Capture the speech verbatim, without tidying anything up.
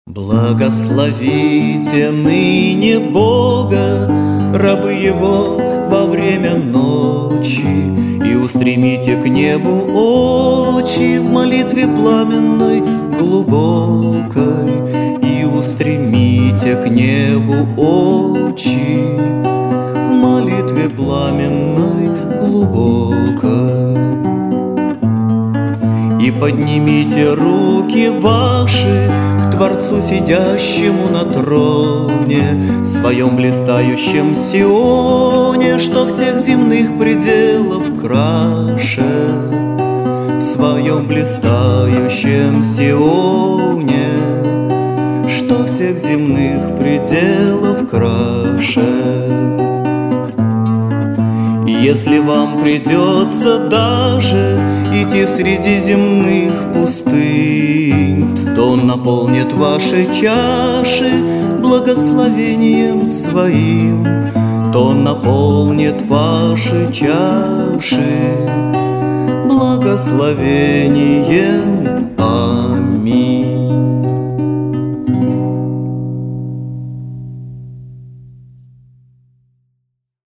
Благословите ныне Бога, рабы Его, во время ночи, и устремите к небу очи в молитве пламенной глубокой, и устремите к небу очи в молитве пламенной глубокой. И поднимите руки ваши к Творцу, сидящему на троне, в своем блистающем Сионе, что всех земных пределов краше, в своем блистающем Сионе, что всех земных пределов краше. Если вам придется даже идти среди земных пустынь, то Он наполнит ваши чаши благословением Своим, то Он наполнит ваши чаши благословением